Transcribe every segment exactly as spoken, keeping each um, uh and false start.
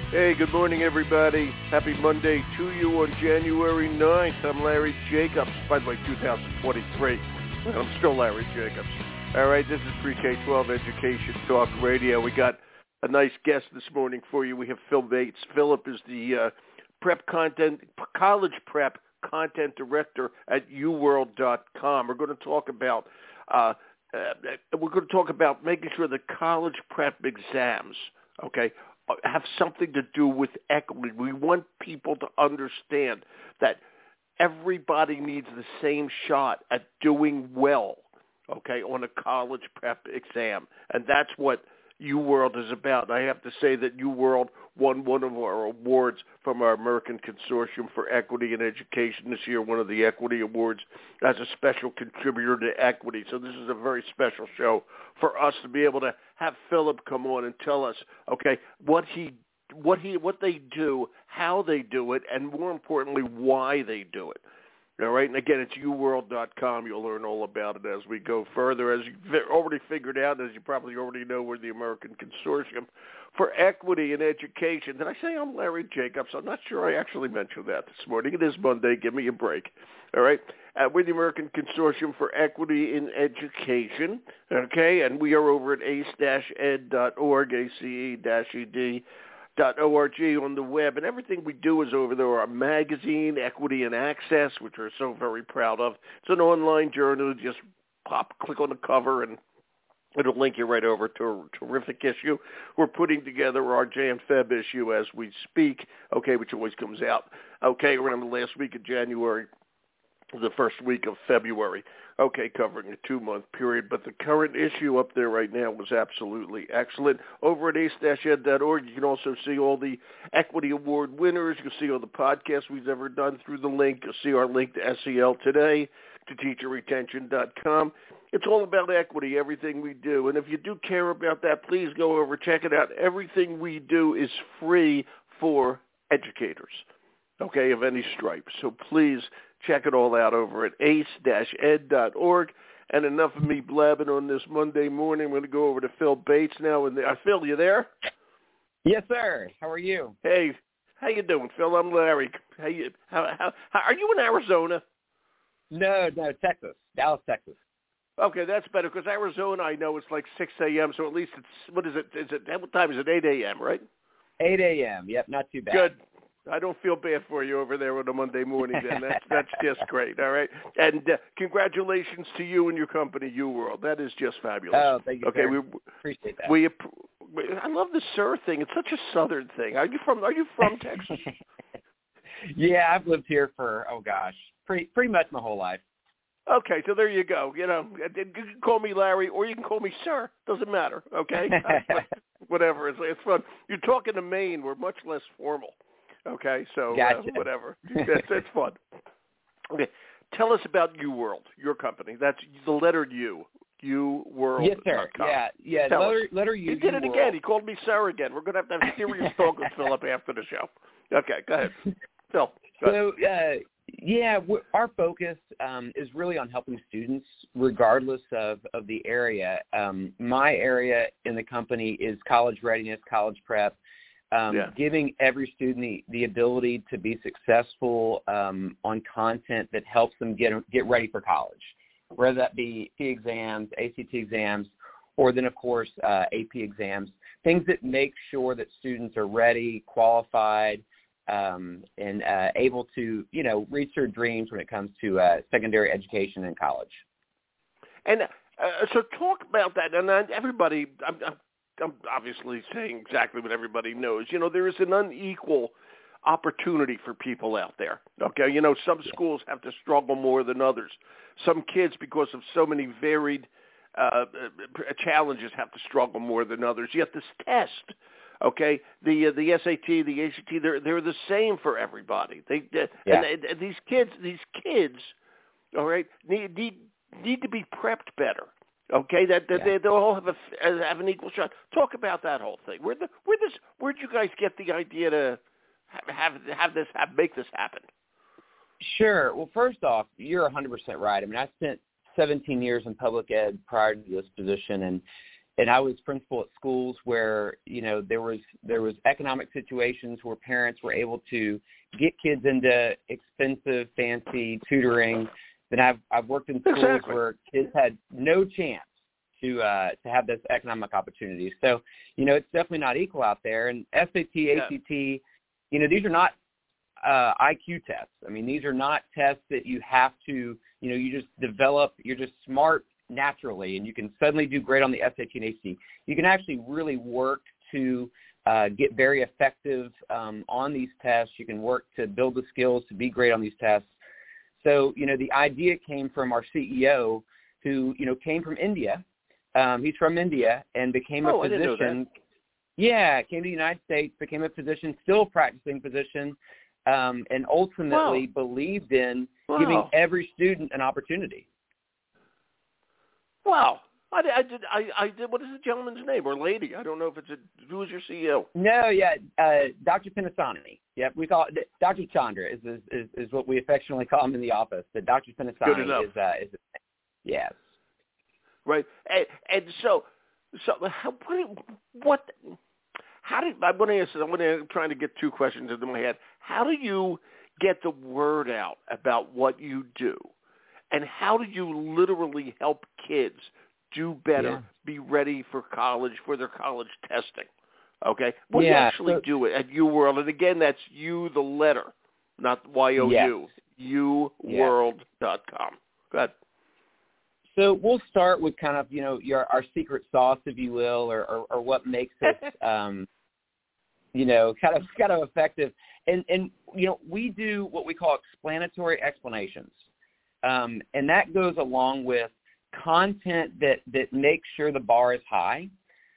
Hey, good morning, everybody. Happy Monday to you on January ninth. I'm Larry Jacobs. By the way, two thousand twenty-three. I'm still Larry Jacobs. All right, this is Pre-K twelve Education Talk Radio. We got a nice guest this morning for you. We have Phil Bates. Philip is the uh, prep content, college prep content director at u world dot com. We're going to talk about uh, uh, we're going to talk about making sure the college prep exams, okay, have something to do with equity. We want people to understand that everybody needs the same shot at doing well, okay, on a college prep exam. And that's what UWorld is about. And I have to say that UWorld won one of our awards from our American Consortium for Equity in Education this year, one of the Equity Awards, as a special contributor to equity. So this is a very special show for us to be able to have Philip come on and tell us, okay, what he, what he, what they do, how they do it, and more importantly, why they do it. All right, and again, it's u world dot com. You'll learn all about it as we go further. As you've already figured out, as you probably already know, we're the American Consortium for Equity in Education. Did I say I'm Larry Jacobs? I'm not sure I actually mentioned that this morning. It is Monday. Give me a break. All right, uh, we're the American Consortium for Equity in Education, okay, and we are over at ace dash ed dot org, A C E E D dot org on the web, and everything we do is over there. Our magazine, Equity and Access, which we're so very proud of. It's an online journal. Just pop, click on the cover, and it'll link you right over to a terrific issue. We're putting together our Jan Feb issue as we speak, okay, which always comes out, okay, around the last week of January, the first week of February, okay, covering a two-month period. But the current issue up there right now was absolutely excellent. Over at ace dash ed dot org, you can also see all the Equity Award winners. You'll see all the podcasts we've ever done through the link. You'll see our link to S E L Today, to teacher retention dot com. It's all about equity, everything we do. And if you do care about that, please go over, check it out. Everything we do is free for educators, okay, of any stripe. So please check it all out over at ace dash ed dot org. And enough of me blabbing on this Monday morning. I'm going to go over to Phil Bates now. And uh, Phil, you there? Yes, sir. How are you? Hey, how you doing, Phil? I'm Larry. How you? How, how, how are you in Arizona? No, no, Texas, Dallas, Texas. Okay, that's better because Arizona, I know it's like six a.m. So at least it's what is it? Is it what time is it? eight a.m. Right? eight a.m. Yep, not too bad. Good. I don't feel bad for you over there on a Monday morning, then. That's, that's just great, all right? And uh, congratulations to you and your company, UWorld. That is just fabulous. Oh, thank you, okay, sir. we Appreciate that. We, I love the sir thing. It's such a southern thing. Are you from Are you from Texas? Yeah, I've lived here for, oh, gosh, pretty pretty much my whole life. Okay, so there you go. You know, you can call me Larry or you can call me sir. Doesn't matter, okay? Whatever. It's, it's fun. You're talking to Maine. We're much less formal. Okay, so gotcha. uh, whatever. It's, it's fun. Okay, tell us about UWorld, your company. That's the letter U, u world dot com. Yes, sir. Yeah, yeah. Tell letter, us. letter U. He did it U-World. again. He called me sir again. We're going to have to have serious talk with Philip after the show. Okay, go ahead. Phil, go So, uh, yeah, our focus um, is really on helping students regardless of, of the area. Um, my area in the company is college readiness, college prep. Um, yeah. Giving every student the, the ability to be successful um, on content that helps them get get ready for college, whether that be T exams, A C T exams, or then, of course, uh, A P exams, things that make sure that students are ready, qualified, um, and uh, able to, you know, reach their dreams when it comes to uh, secondary education and college. And uh, so talk about that. And uh, everybody, I'm, I'm I'm obviously saying exactly what everybody knows. You know, there is an unequal opportunity for people out there. Okay, you know, some schools have to struggle more than others. Some kids, because of so many varied uh, challenges, have to struggle more than others. Yet this test, okay, the uh, the S A T, the A C T, they're they're the same for everybody. They uh, yeah. and, and these kids, these kids, all right, need need need to be prepped better. Okay, that, that yeah. they they'll all have a have an equal shot. Talk about that whole thing. Where the where this where'd you guys get the idea to have have this have make this happen? Sure. Well, first off, you're one hundred percent right. I mean, I spent seventeen years in public ed prior to this position, and and I was principal at schools where, you know, there was there was economic situations where parents were able to get kids into expensive, fancy tutoring. Then I've I've worked in schools exactly. where kids had no chance to uh, to have this economic opportunity. So, you know, it's definitely not equal out there. And S A T, A C T, yeah. you know, these are not uh, I Q tests. I mean, these are not tests that you have to, you know, you just develop, you're just smart naturally, and you can suddenly do great on the S A T and A C T. You can actually really work to uh, get very effective um, on these tests. You can work to build the skills to be great on these tests. So, you know, the idea came from our C E O who, you know, came from India. Um, he's from India and became oh, a physician. I didn't know that. Yeah, came to the United States, became a physician, still a practicing physician, um, and ultimately wow. believed in wow. giving every student an opportunity. Wow. I, I did. I, I did. What is the gentleman's name or lady? I don't know if it's a. Who is your C E O? No, yeah, uh, Doctor Pinnasani. Yep, we call it Doctor Chandra is, is is is what we affectionately call him in the office. But Doctor Pinnasani is uh, is yes. Right, and, and so so how, what? How did I want to answer? I want to trying to get two questions into my head. How do you get the word out about what you do, and how do you literally help kids do better, yeah. be ready for college, for their college testing? Okay? Well, yeah, you actually so, do it at UWorld. And again, that's you, the letter, not Y O U. Yes. U world dot com. Go ahead. So we'll start with kind of, you know, your our secret sauce, if you will, or, or, or what makes it, um, you know, kind of kind of effective. And, and, you know, we do what we call explanatory explanations. Um, and that goes along with content that, that makes sure the bar is high.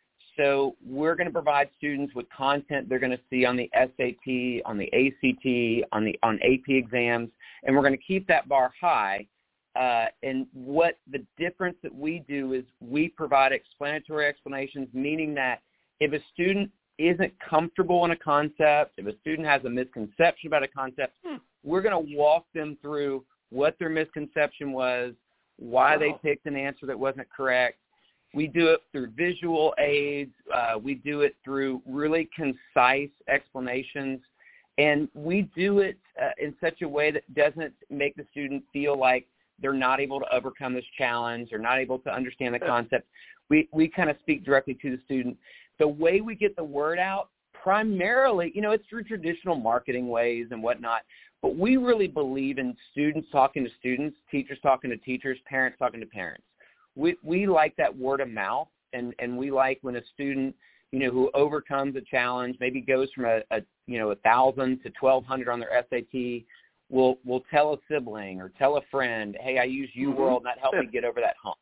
So we're going to provide students with content they're going to see on the S A T, on the A C T, on the on A P exams, and we're going to keep that bar high. Uh, and what the difference that we do is we provide explanatory explanations, meaning that if a student isn't comfortable in a concept, if a student has a misconception about a concept, hmm. we're going to walk them through what their misconception was, why wow. they picked an answer that wasn't correct. We do it through visual aids. Uh, we do it through really concise explanations. And we do it uh, in such a way that doesn't make the student feel like they're not able to overcome this challenge or not able to understand the concept. We we kind of speak directly to the student. The way we get the word out, primarily, you know, it's through traditional marketing ways and whatnot, but we really believe in students talking to students, teachers talking to teachers, parents talking to parents. We we like that word of mouth, and, and we like when a student, you know, who overcomes a challenge, maybe goes from a, a you know, a thousand to twelve hundred on their S A T, will will tell a sibling or tell a friend, hey, I use UWorld, mm-hmm. and that helped yeah. me get over that hump.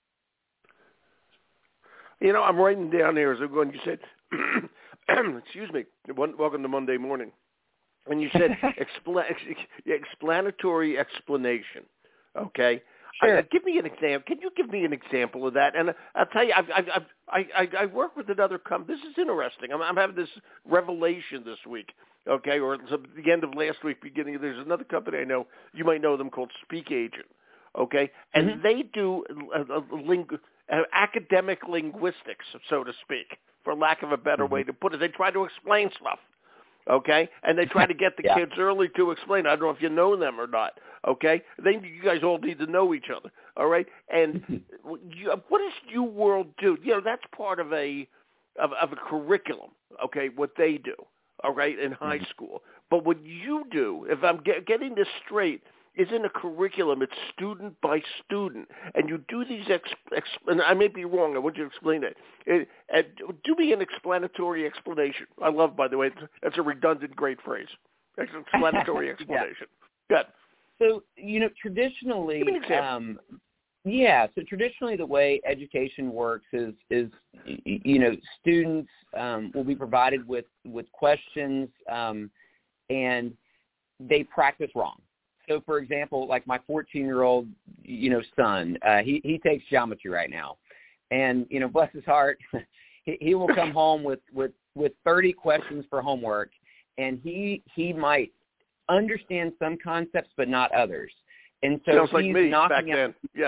You know, I'm writing down here as I'm going. You said, excuse me, welcome to Monday morning, and you said expla- explanatory explanation. Okay. Sure. I, give me an example. Can you give me an example of that? And I'll tell you, I've, I've, I, I, I work with another company. This is interesting. I'm, I'm having this revelation this week, okay, or it's the end of last week, beginning. There's another company I know. You might know them called Speak Agent, okay, and mm-hmm. they do a, a, a ling- a academic linguistics, so to speak, for lack of a better mm-hmm. way to put it. They try to explain stuff. Okay, and they try to get the yeah. kids early to explain. I don't know if you know them or not. Okay, they you guys all need to know each other. All right, and you, what does UWorld do? You know, that's part of a of, of a curriculum. Okay, what they do. All right, in high mm-hmm. school. But what you do, if I'm get, getting this straight, is in a curriculum. It's student by student, and you do these. Ex, ex, and I may be wrong. I want you to explain it. it, it do me an explanatory explanation. I love, by the way, that's a redundant, great phrase. Explanatory explanation. yeah. Good. So you know, traditionally, Give me an example. Um, yeah. So traditionally, the way education works is is you know, students um, will be provided with with questions, um, and they practice wrong. So, for example, like my fourteen-year-old, you know, son, uh, he he takes geometry right now, and you know, bless his heart, he, he will come home with, with, with thirty questions for homework, and he he might understand some concepts but not others, and so Sounds he's like me knocking back out, then. Yeah.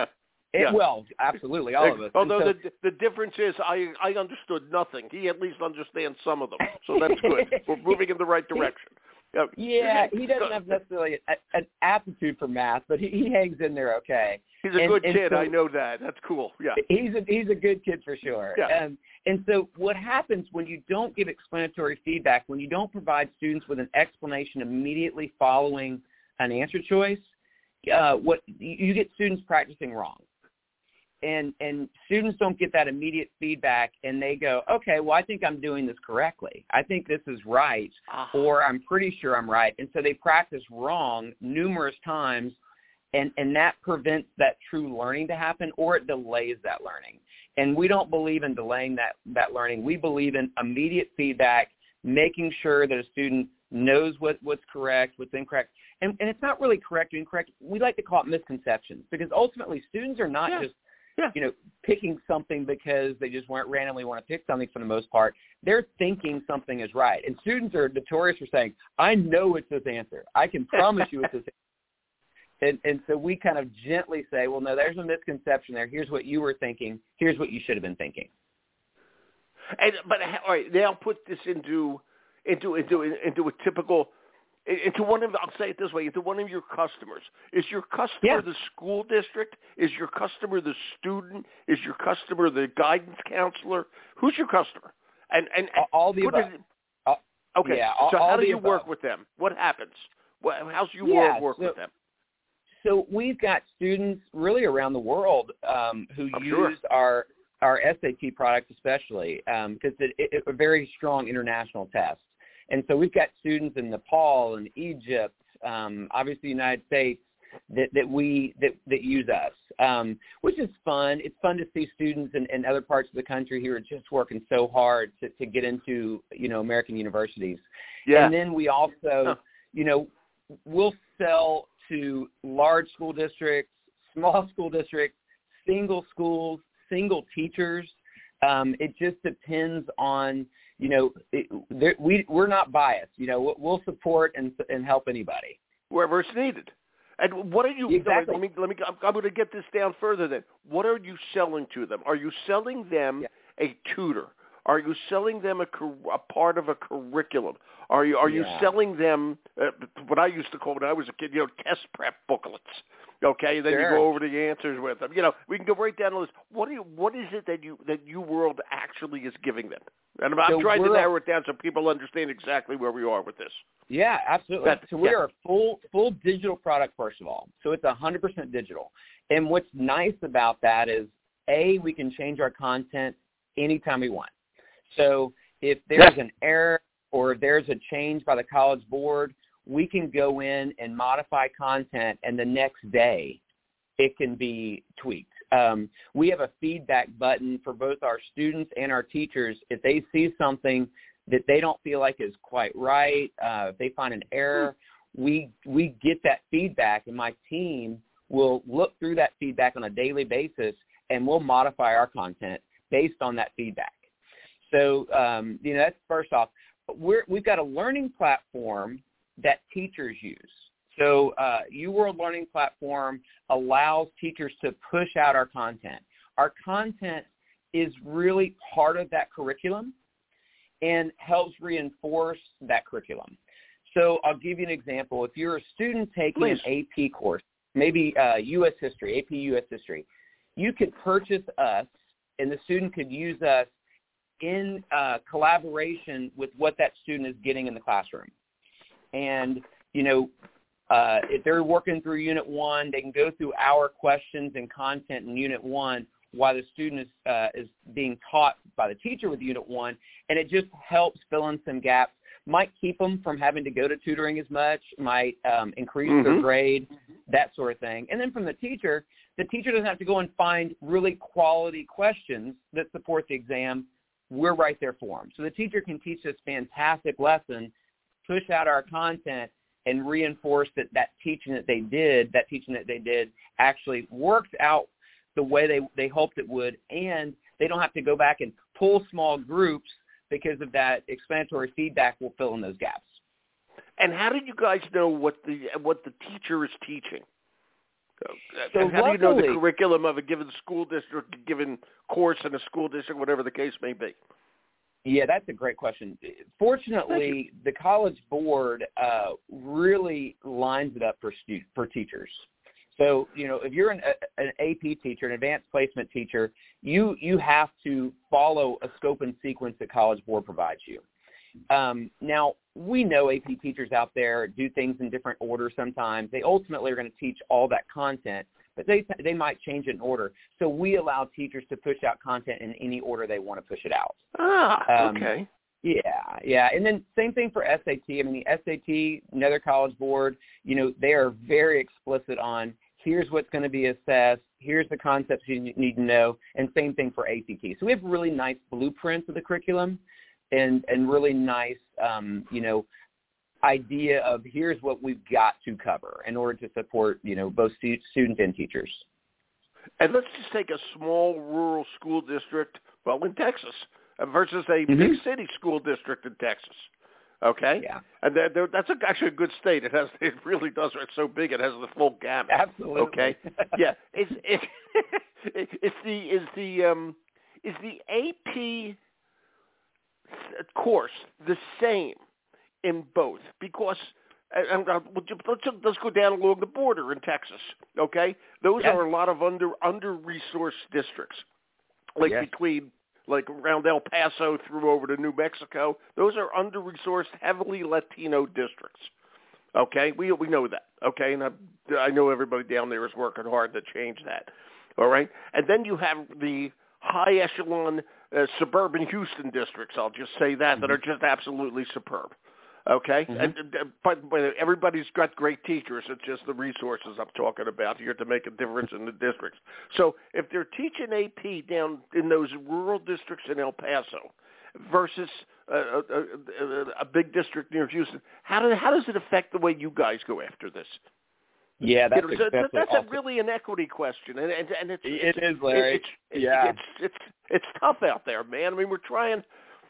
It, yeah. Well, absolutely, all of us. Although so, the the difference is, I I understood nothing. He at least understands some of them, so that's good. We're moving in the right direction. Yeah, yeah he doesn't have necessarily a, an aptitude for math, but he, he hangs in there okay. He's a and, good and kid. so, I know that. That's cool. Yeah. He's a he's a good kid for sure. Yeah. Um, and so what happens when you don't give explanatory feedback, when you don't provide students with an explanation immediately following an answer choice, uh, what you get students practicing wrong. And and students don't get that immediate feedback, and they go, okay, well, I think I'm doing this correctly. I think this is right, uh-huh. or I'm pretty sure I'm right. And so they practice wrong numerous times, and, and that prevents that true learning to happen, or it delays that learning. And we don't believe in delaying that, that learning. We believe in immediate feedback, making sure that a student knows what, what's correct, what's incorrect. And, and it's not really correct or incorrect. We like to call it misconceptions, because ultimately students are not yeah. just Yeah. you know, picking something because they just weren't randomly want to pick something for the most part. They're thinking something is right. And students are notorious for saying, I know it's this answer. I can promise you it's this answer. And, and so we kind of gently say, well, no, there's a misconception there. Here's what you were thinking. Here's what you should have been thinking. And, but all right, now put this into into into into a typical into one of I'll say it this way into one of your customers. Is your customer yeah. the school district? Is your customer the student? Is your customer the guidance counselor? Who's your customer? And and, and all the above. It, uh, okay. Yeah, all, so how all do you above. work with them? What happens? What, how's your yeah, work so, with them? So we've got students really around the world um, who I'm use sure. our our S A T product especially because um, it, it, it's a very strong international test. And so we've got students in Nepal and Egypt, um, obviously the United States, that, that we that, that use us, um, which is fun. It's fun to see students in, in other parts of the country who are just working so hard to, to get into, you know, American universities. Yeah. And then we also, huh. you know, we'll sell to large school districts, small school districts, single schools, single teachers. Um, it just depends on, you know, it, there, we, we're not biased. You know, we'll support and and help anybody. Wherever it's needed. And what are you, exactly. no, let me, let me, I'm, I'm going to get this down further then. What are you selling to them? Are you selling them yeah. a tutor? Are you selling them a, a part of a curriculum? Are you, are you yeah. selling them uh, what I used to call when I was a kid, you know, test prep booklets? Okay, and then sure. you go over the answers with them. You know, we can go right down the list. What do you, what is it that you that you world actually is giving them? And I'm, I'm so trying to narrow it down so people understand exactly where we are with this. Yeah, absolutely. That, so we yeah. are a full full digital product, first of all. So it's one hundred percent digital. And what's nice about that is, A, we can change our content anytime we want. So if there's an error or if there's a change by the College Board, we can go in and modify content, and the next day it can be tweaked. Um, we have a feedback button for both our students and our teachers. If they see something that they don't feel like is quite right, uh, if they find an error, we we get that feedback, and my team will look through that feedback on a daily basis, and we'll modify our content based on that feedback. So, um, you know, that's first off. We're, we've got a learning platform that teachers use. So uh, UWorld Learning Platform allows teachers to push out our content. Our content is really part of that curriculum and helps reinforce that curriculum. So I'll give you an example. If you're a student taking Please. an A P course, maybe uh, U S history, A P U S history, you could purchase us, and the student could use us in uh, collaboration with what that student is getting in the classroom. And, you know, uh, if they're working through Unit one, they can go through our questions and content in Unit one while the student is, uh, is being taught by the teacher with Unit one, and it just helps fill in some gaps. Might keep them from having to go to tutoring as much, might um, increase mm-hmm. their grade, that sort of thing. And then from the teacher, the teacher doesn't have to go and find really quality questions that support the exam. We're right there for them. So the teacher can teach this fantastic lesson, push out our content, and reinforce that that teaching that they did, that teaching that they did actually worked out the way they, they hoped it would, and they don't have to go back and pull small groups because of that explanatory feedback will fill in those gaps. And how did you guys know what the what the teacher is teaching? So and how luckily, do you know the curriculum of a given school district, a given course in a school district, whatever the case may be? Yeah, that's a great question. Fortunately, the College Board uh, really lines it up for stu- for teachers. So, you know, if you're an, an A P teacher, an advanced placement teacher, you you have to follow a scope and sequence that College Board provides you. Um, now, we know A P teachers out there do things in different orders sometimes. They ultimately are going to teach all that content, but they they might change it in order. So we allow teachers to push out content in any order they want to push it out. Ah, um, okay. Yeah, yeah. And then same thing for S A T. I mean, the S A T, another College Board, you know, they are very explicit on here's what's going to be assessed, here's the concepts you need to know, and same thing for A C T. So we have really nice blueprints of the curriculum and, and really nice, um, you know, idea of here's what we've got to cover in order to support, you know, both stu- students and teachers. And let's just take a small rural school district, well, in Texas, versus a Mm-hmm. big city school district in Texas. Okay? Yeah. And they're, they're, that's a, actually a good state. It has, it really does. It's so big. It has the full gamut. Absolutely. Okay? Yeah. Is it, it's the is the um is the A P course the same in both? Because and, and, let's let's go down along the border in Texas. Okay? Those Yes. are a lot of under under resourced districts, like Yes. between. Like around El Paso through over to New Mexico. Those are under-resourced, heavily Latino districts. Okay? We we know that. Okay? And I, I know everybody down there is working hard to change that. All right? And then you have the high-echelon uh, suburban Houston districts, I'll just say that, mm-hmm. that are just absolutely superb. Okay? Mm-hmm. And, uh, but, but everybody's got great teachers. It's just the resources I'm talking about here to make a difference in the districts. So if they're teaching A P down in those rural districts in El Paso versus a, a, a, a big district near Houston, how, do, how does it affect the way you guys go after this? Yeah, that's, you know, a, that's, that's a, a really an equity question, and, and, and it's it is, Larry. It's, it's, yeah, it's it's it's tough out there, man. I mean, we're trying.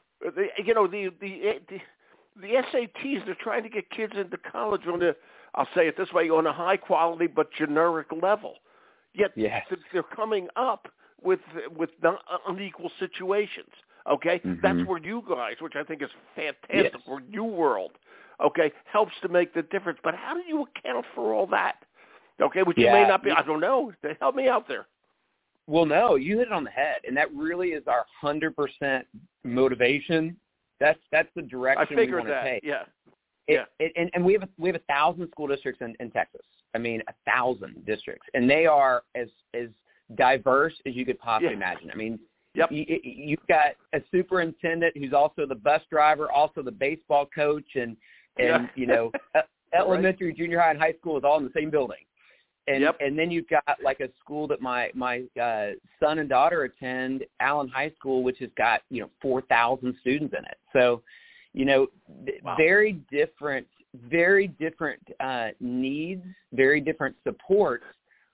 You know, the the the, the S A Ts, they're trying to get kids into college on a, I'll say it this way, on a high quality but generic level. Yet yes. they're coming up with with unequal situations. Okay, mm-hmm. That's where you guys, which I think is fantastic, yes. where you world, okay, helps to make the difference. But how do you account for all that? Okay, which yeah. you may not be. I don't know. Help me out there. Well, no, you hit it on the head, and that really is our hundred percent motivation. That's that's the direction I we want to take. Yeah, it, yeah. It, and and we have a, we have a thousand school districts in, in Texas. I mean, a thousand districts, and they are as as diverse as you could possibly yeah. imagine. I mean, yep. you, you've got a superintendent who's also the bus driver, also the baseball coach, and and yeah. you know, elementary, right. junior high, and high school is all in the same building. And yep. and then you've got like a school that my my uh, son and daughter attend, Allen High School, which has got you know four thousand students in it. So, you know, wow. very different, very different uh, needs, very different supports.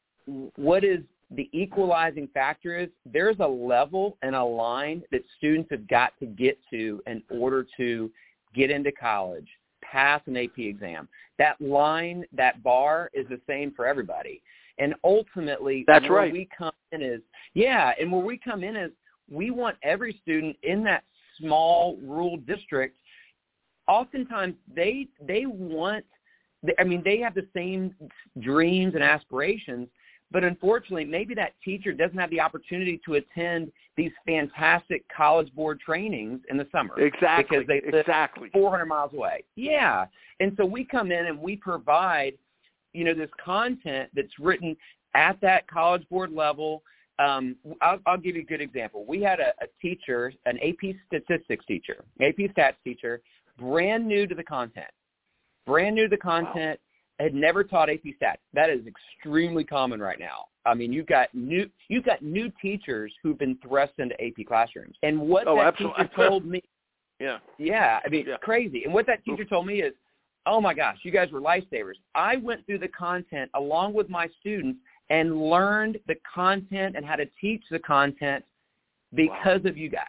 What is the equalizing factor is there's a level and a line that students have got to get to in order to get into college, pass an A P exam. That line, that bar is the same for everybody. And ultimately, that's where right. we come in is, yeah, and where we come in is we want every student in that small rural district, oftentimes they they want, I mean, they have the same dreams and aspirations, but unfortunately, maybe that teacher doesn't have the opportunity to attend these fantastic College Board trainings in the summer. Exactly. Because they live exactly. four hundred miles away. Yeah. And so we come in and we provide, you know, this content that's written at that College Board level. Um, I'll, I'll give you a good example. We had a, a teacher, an A P statistics teacher, A P stats teacher, brand new to the content, brand new to the content. Wow. Had never taught A P stats. That is extremely common right now. I mean, you've got new you've got new teachers who've been thrust into A P classrooms. And what oh, that absolutely. teacher told me, yeah, yeah, I mean, yeah. it's crazy. And what that teacher told me is, oh my gosh, you guys were lifesavers. I went through the content along with my students and learned the content and how to teach the content because wow. of you guys.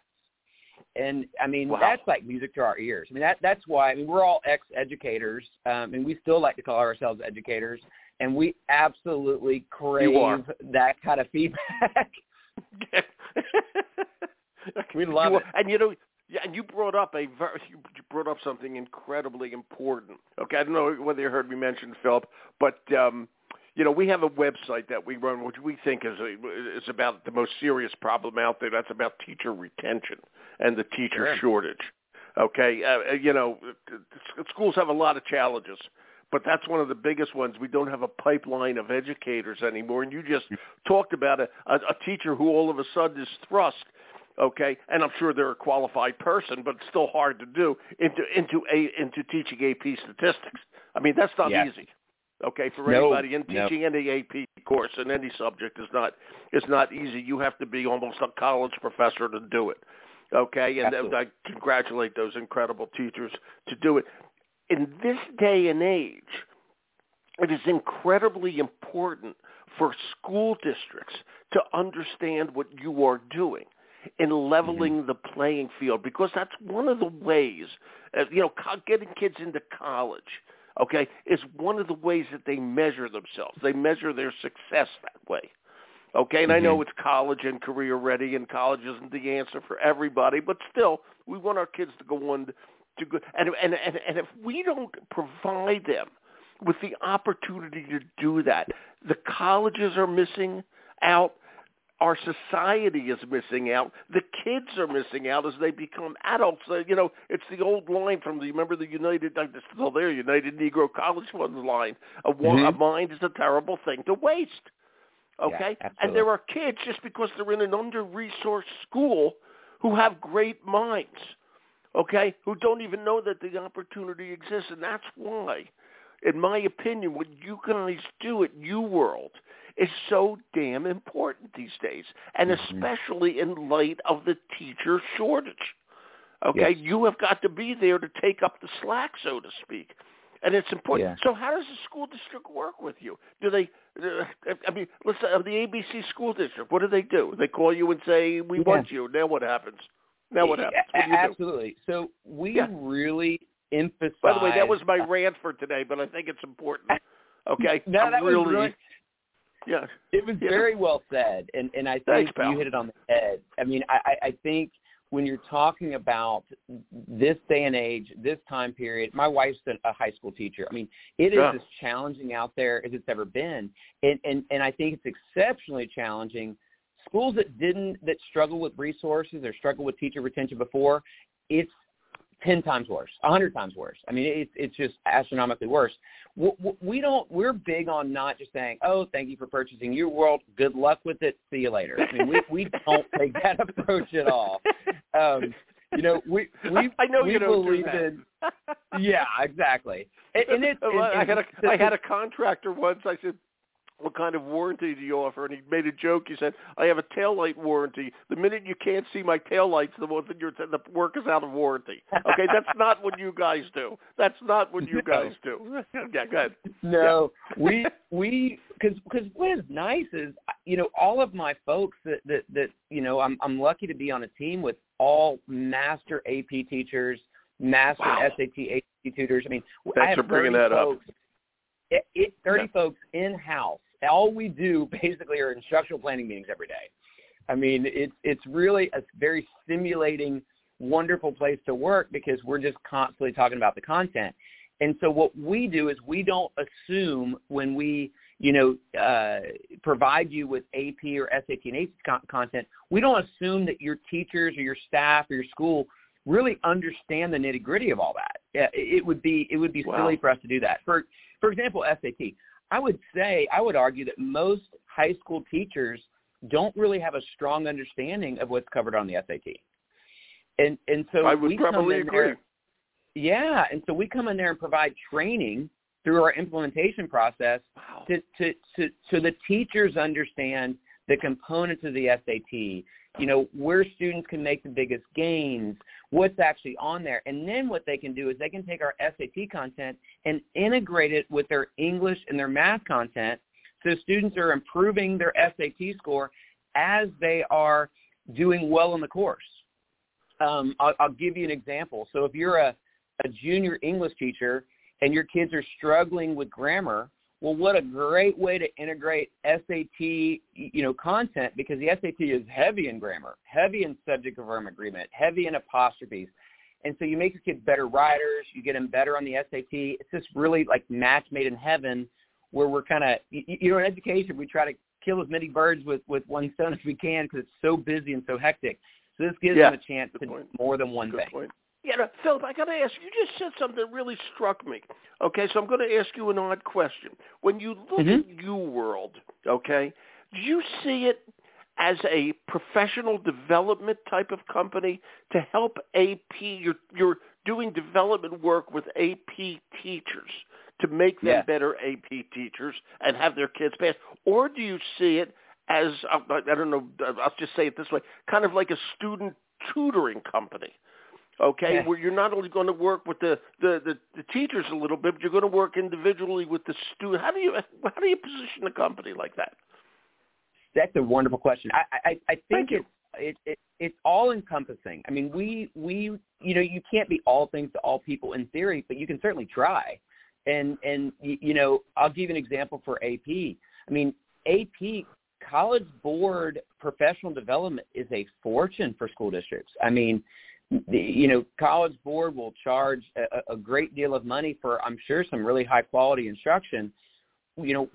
And, I mean, wow. that's like music to our ears. I mean, that that's why, I mean, we're all ex-educators, um, and we still like to call ourselves educators and we absolutely crave that kind of feedback. We love you it. Are, and you know, yeah, and you brought up a very, you brought up something incredibly important. Okay, I don't know whether you heard me mention, Philip, but um, you know, we have a website that we run, which we think is a, is about the most serious problem out there. That's about teacher retention and the teacher Sure. shortage. Okay, uh, you know, schools have a lot of challenges, but that's one of the biggest ones. We don't have a pipeline of educators anymore, and you just talked about a, a, a teacher who all of a sudden is thrust. Okay, and I'm sure they're a qualified person, but it's still hard to do into into a into teaching A P statistics. I mean, that's not yes. easy. Okay, for no, anybody, and teaching no. any A P course in any subject is not is not easy. You have to be almost a college professor to do it. Okay, and Absolutely. I congratulate those incredible teachers to do it. In this day and age, it is incredibly important for school districts to understand what you are doing in leveling mm-hmm. the playing field, because that's one of the ways, uh, you know, co- getting kids into college, okay, is one of the ways that they measure themselves. They measure their success that way, okay? And mm-hmm. I know it's college and career ready, and college isn't the answer for everybody, but still, we want our kids to go on to go. And, and, and, and if we don't provide them with the opportunity to do that, the colleges are missing out. Our society is missing out. The kids are missing out as they become adults. Uh, you know, it's the old line from the, remember the United, uh, still there, United Negro College Fund line. A, mm-hmm. a mind is a terrible thing to waste. Okay? Yeah, and there are kids, just because they're in an under-resourced school, who have great minds, okay, who don't even know that the opportunity exists. And that's why, in my opinion, what you guys do at UWorld is so damn important these days, and mm-hmm. especially in light of the teacher shortage. Okay, yes. you have got to be there to take up the slack, so to speak, and it's important. Yeah. So how does the school district work with you? Do they, uh, I mean, let's say, the A B C school district, what do they do? They call you and say, we yeah. want you. Now what happens? Now what happens? What do you Absolutely. do? So we yeah. really emphasize. By the way, that was my rant for today, but I think it's important. Okay? no, I'm that really, was really... Yeah. It was yeah. very well said, and, and I think Thanks, pal. you hit it on the head. I mean, I, I think when you're talking about this day and age, this time period, my wife's a high school teacher. I mean, it is yeah. as challenging out there as it's ever been, and, and, and I think it's exceptionally challenging. Schools that didn't, that struggle with resources or struggle with teacher retention before, it's ten times worse, a hundred times worse. I mean, it's it's just astronomically worse. We don't. We're big on not just saying, "Oh, thank you for purchasing UWorld. Good luck with it. See you later." I mean, we we don't take that approach at all. Um, you know, we we I know we you don't believe do that. in. Yeah, exactly. And, and it's, well, and, I had a and, I had a contractor once. I said, what kind of warranty do you offer? And he made a joke. He said, I have a taillight warranty. The minute you can't see my taillights, the, the work is out of warranty. Okay, that's not what you guys do. That's not what you no. guys do. Yeah, go ahead. No, yeah. we, we, because because what is nice is, you know, all of my folks that, that, that, you know, I'm I'm lucky to be on a team with all master A P teachers, master wow. S A T, A C T tutors. I mean, Thanks I have for bringing thirty that folks, up. It, it, thirty yeah. folks in-house. All we do basically are instructional planning meetings every day. I mean, it's it's really a very stimulating, wonderful place to work because we're just constantly talking about the content. And so what we do is we don't assume when we, you know, uh, provide you with A P or S A T and A C T con- content, we don't assume that your teachers or your staff or your school really understand the nitty-gritty of all that. It would be it would be wow. silly for us to do that. For for example, S A T. I would say, I would argue that most high school teachers don't really have a strong understanding of what's covered on the S A T. And and so I would we come probably in agree. there, yeah, and so we come in there and provide training through our implementation process wow. to, to, to, so the teachers understand the components of the S A T, you know, where students can make the biggest gains, what's actually on there. And then what they can do is they can take our S A T content and integrate it with their English and their math content so students are improving their S A T score as they are doing well in the course. Um, I'll, I'll give you an example. So if you're a, a junior English teacher and your kids are struggling with grammar, Well, what a great way to integrate S A T, you know, content, because the S A T is heavy in grammar, heavy in subject-verb agreement, heavy in apostrophes. And so you make your kids better writers, you get them better on the S A T. It's just really like match made in heaven, where we're kind of, you know, in education, we try to kill as many birds with, with one stone as we can because it's so busy and so hectic. So this gives yeah, them a chance to point. do more than one good thing. Point. Yeah, no, Philip, I got to ask you, you just said something that really struck me. Okay, so I'm going to ask you an odd question. When you look Mm-hmm. at UWorld, okay, do you see it as a professional development type of company to help A P? You're, you're doing development work with A P teachers to make them Yes. better A P teachers and have their kids pass? Or do you see it as, I don't know, I'll just say it this way, kind of like a student tutoring company? Okay, Yeah. where you're not only going to work with the, the, the, the teachers a little bit, but you're going to work individually with the student. How do you how do you position a company like that? That's a wonderful question. I I, I think Thank you. it's it, it it's all encompassing. I mean, we we you know you can't be all things to all people in theory, but you can certainly try. And and you know I'll give you an example for A P. I mean, A P College Board professional development is a fortune for school districts. I mean. The, you know, College Board will charge a, a great deal of money for, I'm sure, some really high quality instruction. You know,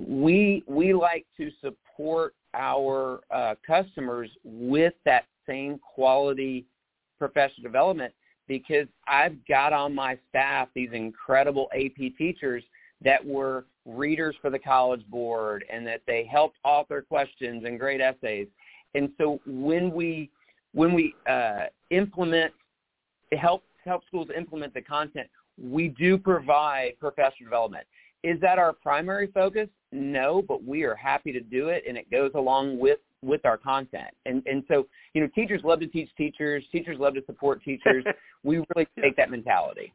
we we like to support our uh, customers with that same quality professional development, because I've got on my staff these incredible A P teachers that were readers for the College Board and that they helped author questions and great essays. And so when we When we uh, implement, help help schools implement the content, we do provide professional development. Is that our primary focus? No, but we are happy to do it, and it goes along with, with our content. And and so, you know, teachers love to teach teachers. Teachers love to support teachers. We really take that mentality.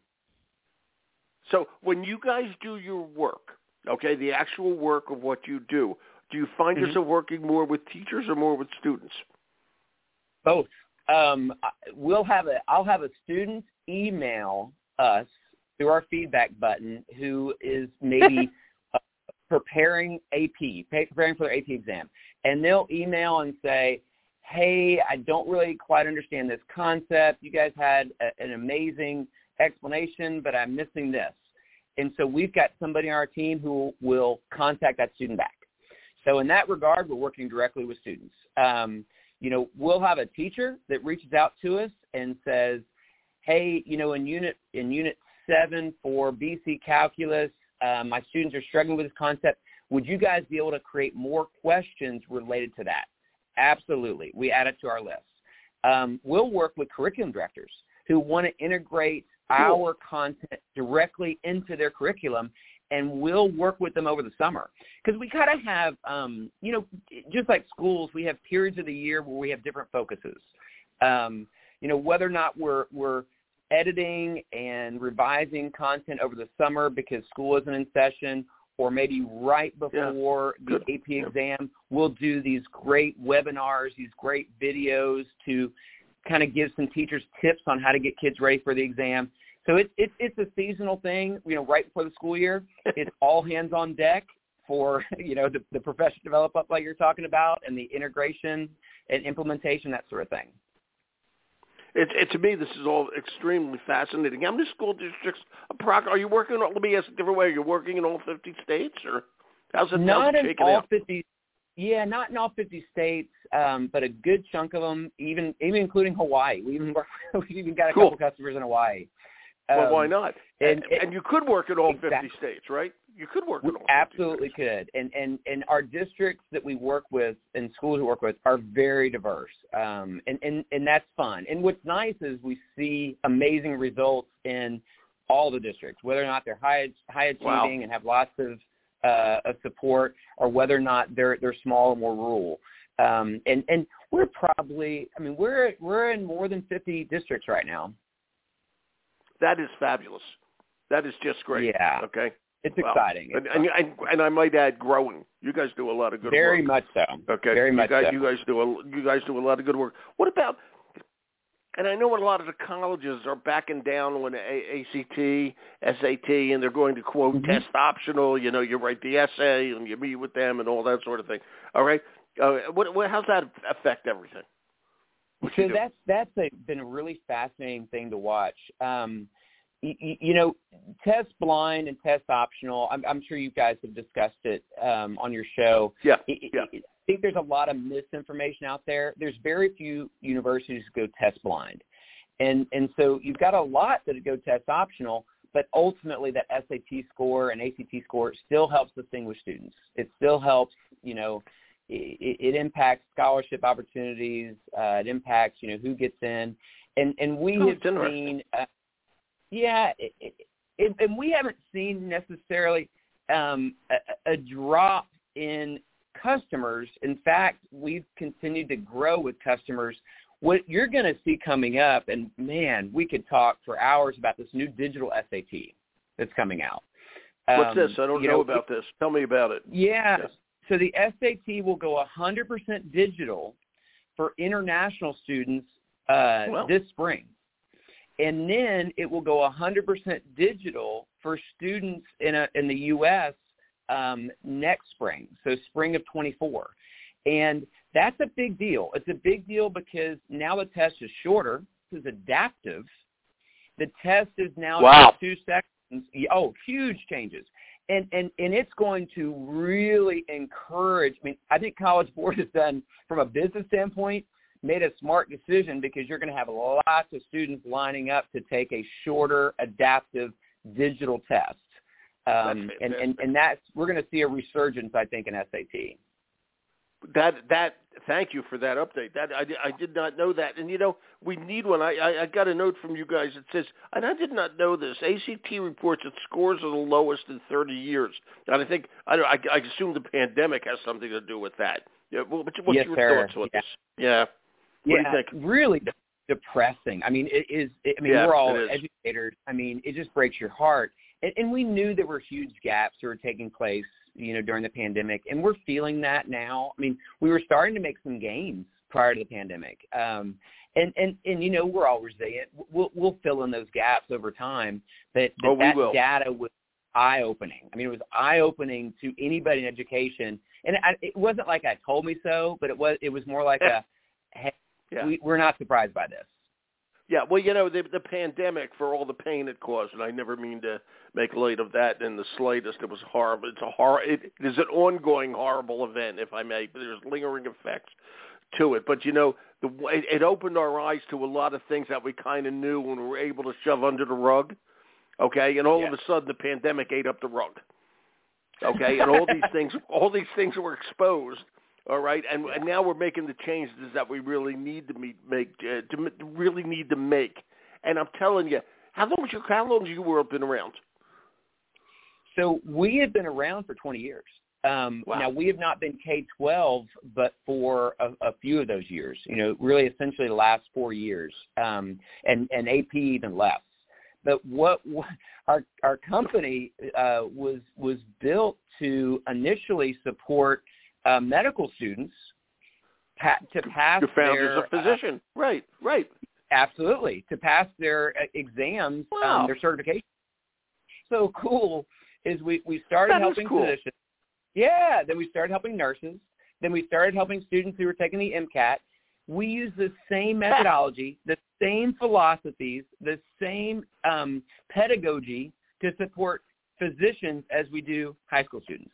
So when you guys do your work, okay, the actual work of what you do, do you find Mm-hmm. yourself working more with teachers or more with students? Both. Um, we'll have a. I'll have a student email us through our feedback button who is maybe uh, preparing A P, preparing for their A P exam, and they'll email and say, "Hey, I don't really quite understand this concept. You guys had a, an amazing explanation, but I'm missing this." And so we've got somebody on our team who will contact that student back. So in that regard, we're working directly with students. Um, you know, we'll have a teacher that reaches out to us and says, hey, you know, in unit in unit seven for B C calculus, uh, my students are struggling with this concept. Would you guys be able to create more questions related to that? Absolutely. We add it to our list. Um, we'll work with curriculum directors who want to integrate Cool. our content directly into their curriculum, and we'll work with them over the summer. Because we kind of have, um, you know, just like schools, we have periods of the year where we have different focuses. Um, you know, whether or not we're we're editing and revising content over the summer because school isn't in session, or maybe right before yeah. the A P exam, we'll do these great webinars, these great videos to kind of give some teachers tips on how to get kids ready for the exam. So it, it, it's a seasonal thing, you know, right before the school year. It's all hands on deck for, you know, the, the professional development like you're talking about, and the integration and implementation, that sort of thing. It, it, to me, this is all extremely fascinating. How many school districts, are you working on, let me ask a different way, are you working in all fifty states, or how's it, not how's it in shaking all out? fifty, yeah, not in all fifty states, um, but a good chunk of them, even even including Hawaii. We even, we've even got a Cool. couple customers in Hawaii. Well, Um, why not? And, And, and you could work in all exactly. fifty states, right? You could work in We all absolutely fifty states. could. And, and, and our districts that we work with and schools we work with are very diverse. Um, and, and, and that's fun. And what's nice is we see amazing results in all the districts, whether or not they're high, high achieving Wow. and have lots of, uh, of support, or whether or not they're, they're small and more rural. Um, and, and we're probably, I mean, we're, we're in more than fifty districts right now. That is fabulous. That is just great. Yeah. Okay. It's Well, exciting. It's and, and, and, and I might add, growing. You guys do a lot of good very work. much so. Okay. Very you much guys, so. You guys do a you guys do a lot of good work. What about And I know a lot of the colleges are backing down on A C T, S A T, and they're going to, quote, mm-hmm. test optional. You know, you write the essay and you meet with them and all that sort of thing. All right? Uh, what, what, how's that affect everything? What so that's that's a, been a really fascinating thing to watch. Um, you, you know, test blind and test optional, I'm, I'm sure you guys have discussed it um, on your show. Yeah, it, yeah. It, I think there's a lot of misinformation out there. There's very few universities that go test blind. And and so you've got a lot that go test optional, but ultimately that S A T score and A C T score still helps distinguish students. It still helps, you know, it, it impacts scholarship opportunities. Uh, it impacts, you know, who gets in. And, and we oh, have seen, uh, yeah, it, it, it, and we haven't seen necessarily um, a, a drop in customers. In fact, we've continued to grow with customers. What you're going to see coming up, and man, we could talk for hours about this new digital S A T that's coming out. What's um, this? I don't know, know about it, this. Tell me about it. Yeah. Yes. So the S A T will go one hundred percent digital for international students uh, well. this spring. And then it will go one hundred percent digital for students in a, in the U S Um, next spring, so spring of twenty-four. And that's a big deal. It's a big deal because now the test is shorter. This is adaptive. The test is now wow. two sections. Oh, huge changes. And, and and it's going to really encourage, I mean, I think College Board has done, from a business standpoint, made a smart decision because you're going to have lots of students lining up to take a shorter, adaptive digital test. Um, and, and, and that's, we're going to see a resurgence, I think, in S A T. That, that, thank you for that update. That I, I did not know that. And, you know, we need one. I, I, I got a note from you guys that says, and I did not know this, A C T reports that scores are the lowest in thirty years. And I think, I, I, I assume the pandemic has something to do with that. Yeah, well, what's yes, your sir. thoughts on yeah. this? Yeah. What yeah, do you think? Really depressing. I mean, it is, it, I mean, yeah, we're all educators. I mean, it just breaks your heart. And, and we knew there were huge gaps that were taking place, you know, during the pandemic, and we're feeling that now. I mean, we were starting to make some gains prior to the pandemic. Um, and, and, and, you know, we're all resilient. We'll, we'll fill in those gaps over time. But, but oh, we that will. data was eye-opening. I mean, it was eye-opening to anybody in education. And I, it wasn't like I told me so, but it was, it was more like a, hey, yeah. we, we're not surprised by this. Yeah, well, you know, the, the pandemic, for all the pain it caused, and I never mean to make light of that in the slightest. It was horrible. It's a hor- It is an ongoing horrible event, if I may. But there's lingering effects to it. But, you know, the it, it opened our eyes to a lot of things that we kind of knew and were able to shove under the rug, okay? And all yeah. of a sudden, the pandemic ate up the rug, okay? And all these things, all these things were exposed. All right, and, and now we're making the changes that we really need to meet, make, uh, to really need to make. And I'm telling you, how long has your how long has your world been around? So we have been around for twenty years. Um, wow. Now we have not been K twelve, but for a, a few of those years. You know, really, essentially the last four years, um, and and A P even less. But what, what our our company uh, was was built to initially support Uh, medical students pa- to pass Your founder's their, a physician. Uh, right, right. Absolutely. To pass their uh, exams, wow. um, their certification. So cool is we, we started that helping cool. physicians. Yeah. Then we started helping nurses. Then we started helping students who were taking the MCAT. We use the same methodology, the same philosophies, the same um, pedagogy to support physicians as we do high school students.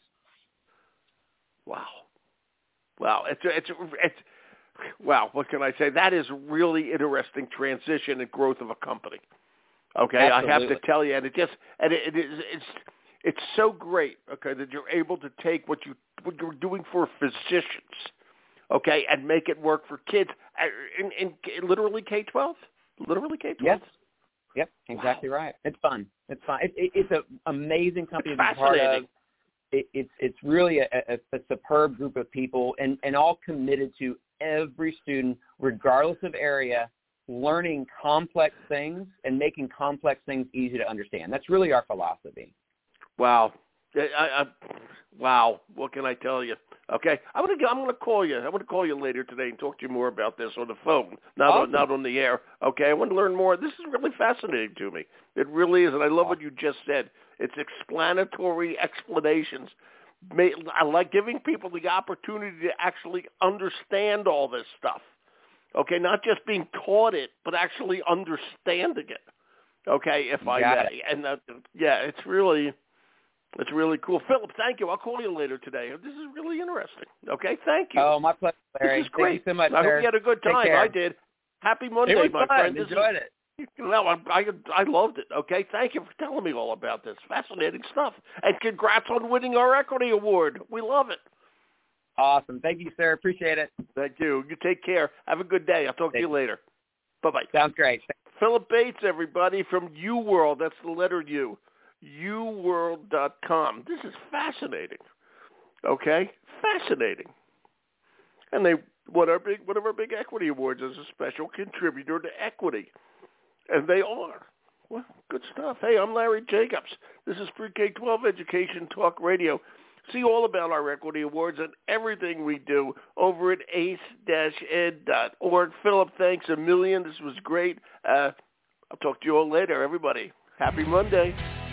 Wow. Wow. It's, it's, it's, wow. What can I say? That is really interesting transition and growth of a company. Okay. Absolutely. I have to tell you, and it just, and it, it is, it's, it's so great. Okay. That you're able to take what you, what you're doing for physicians. Okay. And make it work for kids in, in, in literally K twelve, literally K twelve. Yes. Yep. Exactly wow. right. It's fun. It's fun. It, it, it's an amazing company it's to be part of. It, it's it's really a, a, a superb group of people, and, and all committed to every student, regardless of area, learning complex things and making complex things easy to understand. That's really our philosophy. Wow. I, I, wow. What can I tell you? Okay, I'm gonna I'm gonna call you. I'm gonna call you later today and talk to you more about this on the phone, not awesome. on, not on the air. Okay, I want to learn more. This is really fascinating to me. It really is, and I love what you just said. It's explanatory explanations. I like giving people the opportunity to actually understand all this stuff. Okay, not just being taught it, but actually understanding it. Okay, if I may. And that, yeah, it's really, it's really cool. Philip, thank you. I'll call you later today. This is really interesting. Okay, thank you. Oh, my pleasure, Larry. This is great. Thank you so much, I sir. hope you had a good time. I did. Happy Monday, it was my fun. friend. This Enjoyed is, it. No, I, I I loved it. Okay, thank you for telling me all about this. Fascinating stuff. And congrats on winning our equity award. We love it. Awesome. Thank you, sir. Appreciate it. Thank you. You take care. Have a good day. I'll talk Thank to you later. Bye-bye. Sounds great. Philip Bates, everybody, from UWorld. That's the letter U. U world dot com. This is fascinating. Okay? Fascinating. And they won our big, one of our big equity awards as a special contributor to equity. And they are. Well, good stuff. Hey, I'm Larry Jacobs. This is Pre K twelve Education Talk Radio. See all about our equity awards and everything we do over at ace dash ed dot org. Philip, thanks a million. This was great. Uh, I'll talk to you all later, everybody. Happy Monday.